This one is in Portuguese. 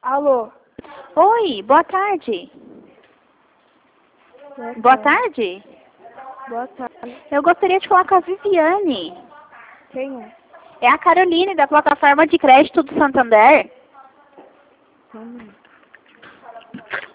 Alô? Oi, boa tarde. Boa tarde. Boa tarde. Eu gostaria de falar com a Viviane. Quem é? É a Caroline, da plataforma de crédito do Santander. Só um minuto.